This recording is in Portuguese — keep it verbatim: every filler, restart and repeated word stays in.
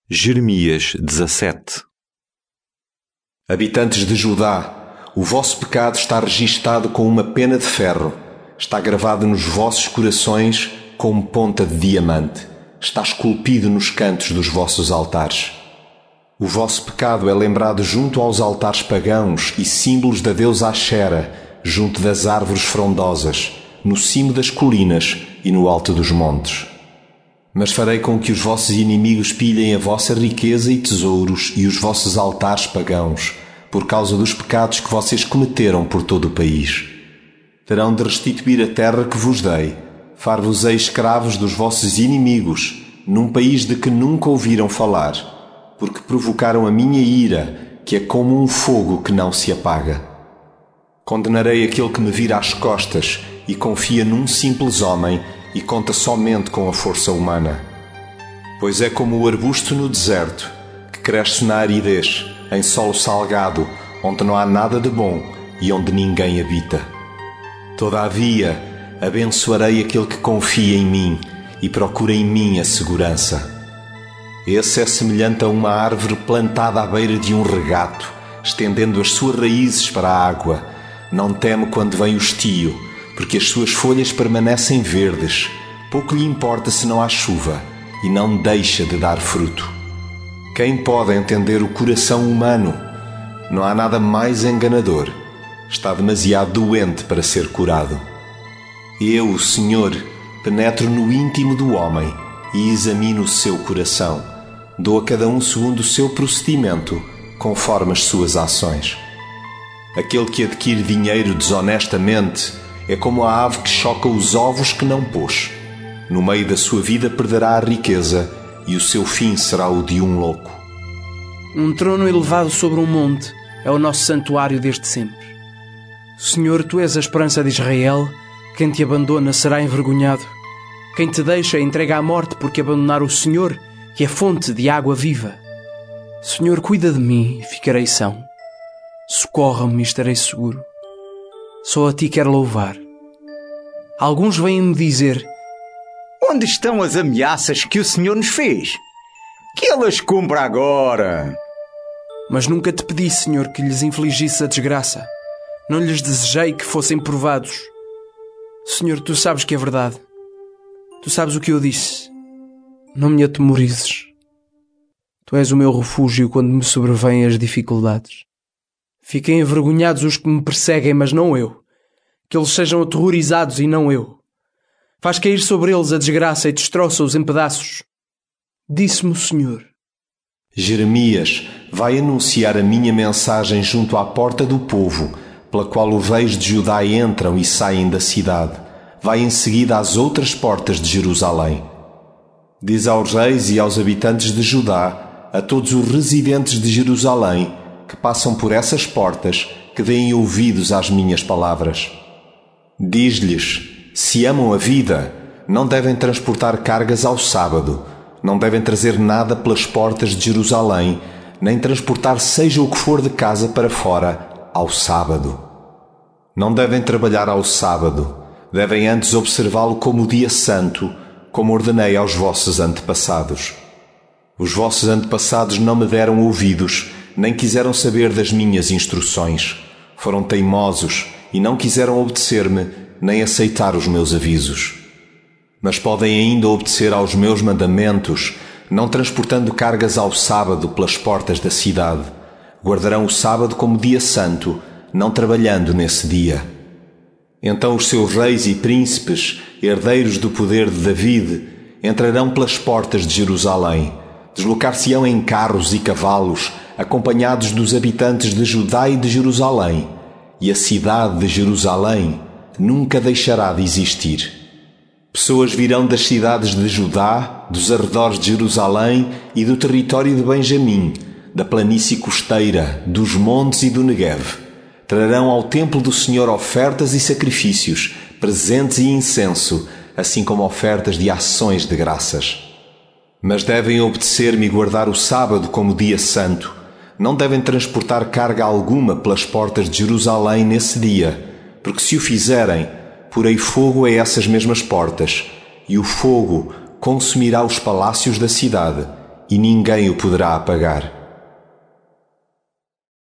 Jeremias dezassete. Habitantes de Judá, o vosso pecado está registado com uma pena de ferro, está gravado nos vossos corações como ponta de diamante, está esculpido nos cantos dos vossos altares. O vosso pecado é lembrado junto aos altares pagãos e símbolos da deusa Axera, junto das árvores frondosas, no cimo das colinas e no alto dos montes. Mas farei com que os vossos inimigos pilhem a vossa riqueza e tesouros e os vossos altares pagãos, por causa dos pecados que vocês cometeram por todo o país. Terão de restituir a terra que vos dei, far-vos-ei escravos dos vossos inimigos, num país de que nunca ouviram falar, porque provocaram a minha ira, que é como um fogo que não se apaga. Condenarei aquele que me vira às costas e confia num simples homem e conta somente com a força humana. Pois é como o arbusto no deserto, que cresce na aridez, em solo salgado, onde não há nada de bom e onde ninguém habita. Todavia, abençoarei aquele que confia em mim e procura em mim a segurança. Esse é semelhante a uma árvore plantada à beira de um regato, estendendo as suas raízes para a água. Não teme quando vem o estio, porque as suas folhas permanecem verdes. Pouco lhe importa se não há chuva, e não deixa de dar fruto. Quem pode entender o coração humano? Não há nada mais enganador. Está demasiado doente para ser curado. Eu, o Senhor, penetro no íntimo do homem e examino o seu coração. Dou a cada um segundo o seu procedimento, conforme as suas ações. Aquele que adquire dinheiro desonestamente é como a ave que choca os ovos que não pôs. No meio da sua vida perderá a riqueza e o seu fim será o de um louco. Um trono elevado sobre um monte é o nosso santuário desde sempre. Senhor, Tu és a esperança de Israel. Quem te abandona será envergonhado. Quem te deixa entrega à morte porque abandonar o Senhor, que é fonte de água viva. Senhor, cuida de mim e ficarei são. Socorra-me e estarei seguro. Só a Ti quero louvar. Alguns vêm-me dizer: onde estão as ameaças que o Senhor nos fez? Que Ele as cumpra agora. Mas nunca te pedi, Senhor, que lhes infligisse a desgraça. Não lhes desejei que fossem provados. Senhor, Tu sabes que é verdade. Tu sabes o que eu disse. Não me atemorizes. Tu és o meu refúgio quando me sobrevêm as dificuldades. Fiquem envergonhados os que me perseguem, mas não eu. Que eles sejam aterrorizados e não eu. Faz cair sobre eles a desgraça e destroça-os em pedaços. Disse-me o Senhor: Jeremias, vai anunciar a minha mensagem junto à porta do povo, pela qual os reis de Judá entram e saem da cidade. Vai em seguida às outras portas de Jerusalém. Diz aos reis e aos habitantes de Judá, a todos os residentes de Jerusalém, que passam por essas portas, que deem ouvidos às minhas palavras. Diz-lhes: se amam a vida, não devem transportar cargas ao sábado, não devem trazer nada pelas portas de Jerusalém, nem transportar seja o que for de casa para fora ao sábado. Não devem trabalhar ao sábado, devem antes observá-lo como dia santo, como ordenei aos vossos antepassados. Os vossos antepassados não me deram ouvidos, nem quiseram saber das minhas instruções. Foram teimosos e não quiseram obedecer-me, nem aceitar os meus avisos. Mas podem ainda obedecer aos meus mandamentos, não transportando cargas ao sábado pelas portas da cidade. Guardarão o sábado como dia santo, não trabalhando nesse dia. Então os seus reis e príncipes, herdeiros do poder de David, entrarão pelas portas de Jerusalém. Deslocar-se-ão em carros e cavalos, acompanhados dos habitantes de Judá e de Jerusalém, e a cidade de Jerusalém nunca deixará de existir. Pessoas virão das cidades de Judá, dos arredores de Jerusalém e do território de Benjamim, da planície costeira, dos montes e do Neguev. Trarão ao templo do Senhor ofertas e sacrifícios, presentes e incenso, assim como ofertas de ações de graças. Mas devem obedecer-me e guardar o sábado como dia santo. Não devem transportar carga alguma pelas portas de Jerusalém nesse dia, porque se o fizerem, porei fogo a essas mesmas portas, e o fogo consumirá os palácios da cidade, e ninguém o poderá apagar.